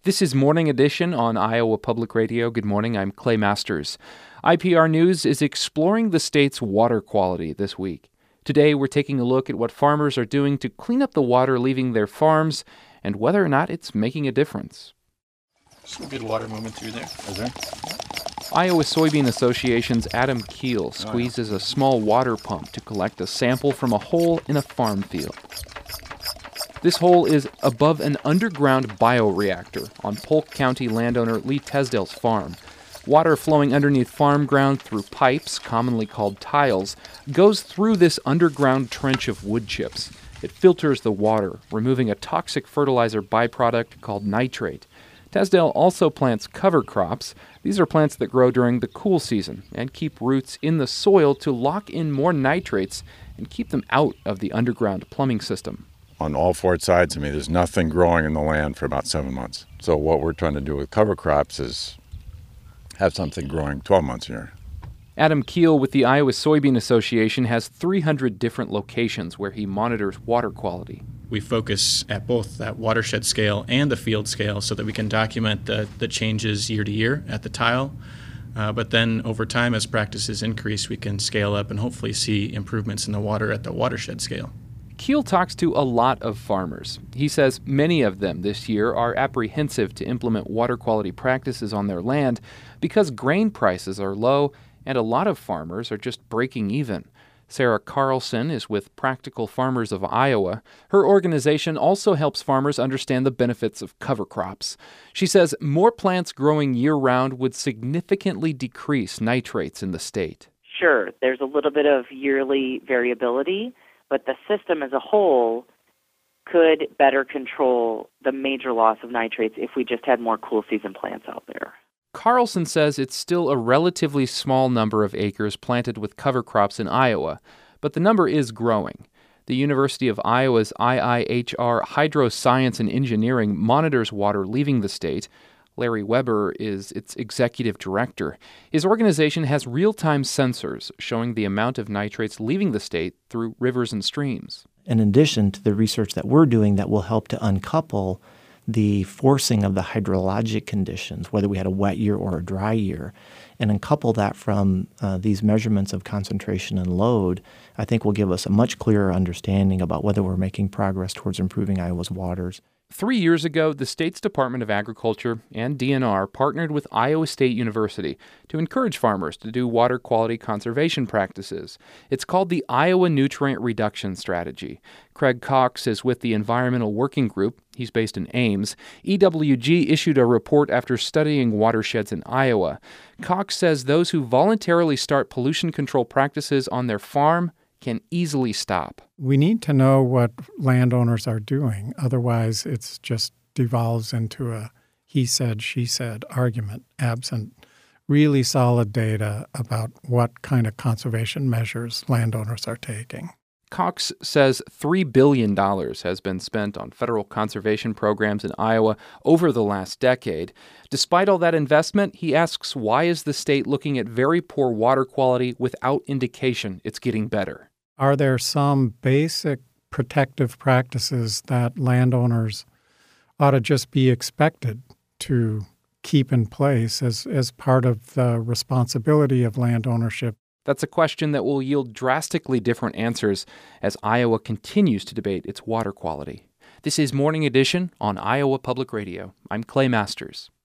This is Morning Edition on Iowa Public Radio. Good morning, I'm Clay Masters. IPR News is exploring the state's water quality this week. Today, we're taking a look at what farmers are doing to clean up the water leaving their farms and whether or not it's making a difference. Some good water moving through there. Is there? Iowa Soybean Association's Adam Keel squeezes a small water pump to collect a sample from a hole in a farm field. This hole is above an underground bioreactor on Polk County landowner Lee Tesdale's farm. Water flowing underneath farm ground through pipes, commonly called tiles, goes through this underground trench of wood chips. It filters the water, removing a toxic fertilizer byproduct called nitrate. Tesdale also plants cover crops. These are plants that grow during the cool season and keep roots in the soil to lock in more nitrates and keep them out of the underground plumbing system. On all four sides of me, there's nothing growing in the land for about 7 months. So what we're trying to do with cover crops is have something growing 12 months a year. Adam Keel with the Iowa Soybean Association has 300 different locations where he monitors water quality. We focus at both that watershed scale and the field scale so that we can document the changes year to year at the tile. But then over time, as practices increase, we can scale up and hopefully see improvements in the water at the watershed scale. Keel talks to a lot of farmers. He says many of them this year are apprehensive to implement water quality practices on their land because grain prices are low and a lot of farmers are just breaking even. Sarah Carlson is with Practical Farmers of Iowa. Her organization also helps farmers understand the benefits of cover crops. She says more plants growing year-round would significantly decrease nitrates in the state. Sure, there's a little bit of yearly variability, but the system as a whole could better control the major loss of nitrates if we just had more cool season plants out there. Carlson says it's still a relatively small number of acres planted with cover crops in Iowa, but the number is growing. The University of Iowa's IIHR Hydroscience and Engineering monitors water leaving the state. Larry Weber is its executive director. His organization has real-time sensors showing the amount of nitrates leaving the state through rivers and streams. In addition to the research that we're doing that will help to uncouple the forcing of the hydrologic conditions, whether we had a wet year or a dry year, and uncouple that from these measurements of concentration and load, I think will give us a much clearer understanding about whether we're making progress towards improving Iowa's waters. 3 years ago, the state's Department of Agriculture and DNR partnered with Iowa State University to encourage farmers to do water quality conservation practices. It's called the Iowa Nutrient Reduction Strategy. Craig Cox is with the Environmental Working Group. He's based in Ames. EWG issued a report after studying watersheds in Iowa. Cox says those who voluntarily start pollution control practices on their farm can easily stop. We need to know what landowners are doing. Otherwise, it just devolves into a he said, she said argument, absent really solid data about what kind of conservation measures landowners are taking. Cox says $3 billion has been spent on federal conservation programs in Iowa over the last decade. Despite all that investment, he asks why is the state looking at very poor water quality without indication it's getting better? Are there some basic protective practices that landowners ought to just be expected to keep in place as part of the responsibility of land ownership? That's a question that will yield drastically different answers as Iowa continues to debate its water quality. This is Morning Edition on Iowa Public Radio. I'm Clay Masters.